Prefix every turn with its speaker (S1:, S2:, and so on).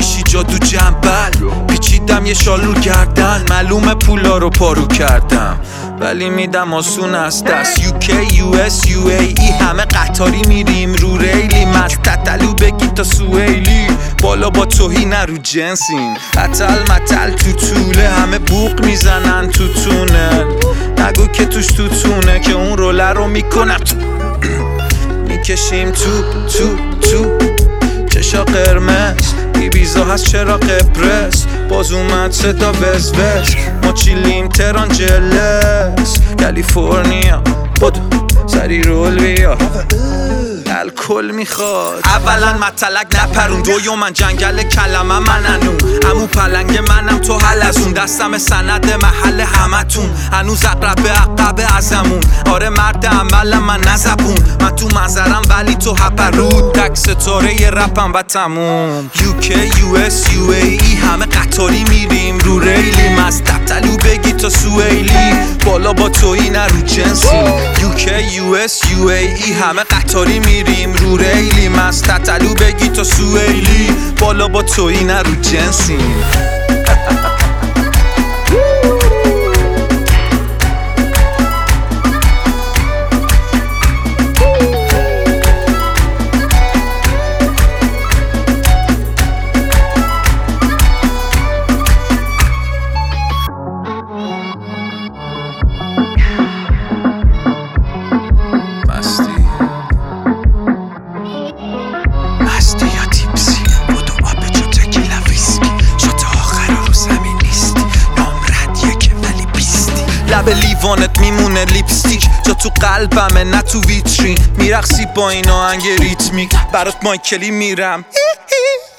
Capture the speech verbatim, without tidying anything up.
S1: میشی جادو جنبل پیچیدم یه شالو گردن معلومه پولا رو پارو کردم ولی میدم آسون از دست یوکی یو اس یو ای ای همه قطاری میریم رو ریلی مستطلو بگی تا سویلی بالا با توهی نرو جنسین قتل متل تو طوله همه بوق میزنن تو تونل نگو که توش تو تونه که اون روله رو میکنم تو میکشیم تو تو تو چشا قرمز ایبیزا هست چرا قبرس باز اومد صدا وز وز ما چیلیم تران جلس کالیفرنیا بدو سری رول بیا الکل میخواد اولا مطلق نپرون دویو من جنگل کلمه من انو امو پلنگ منم تو حل از اون دستم سند محل همتون هنوز اقرب عقب ازمون آره مرد عمل من نزبون من تو منظرم ولی تو هپرود تک ستاره ی رپم و تموم یوکی یو اس یو ای ای همه قطاری میریم رو ریلی مستطلو بگی تا سویلی بالا با تویی نرو جنسی یوکی یو اس یو ای ای همه قطاری میریم رو ریلی مستطلو بگی تا سویلی بالا با تویی نرو جنسی لب لیوانت میمونه لیپستیک جا تو قلبمه نه تو ویترین میرقصی با این آهنگ ریتمیک برات مایکلی میرم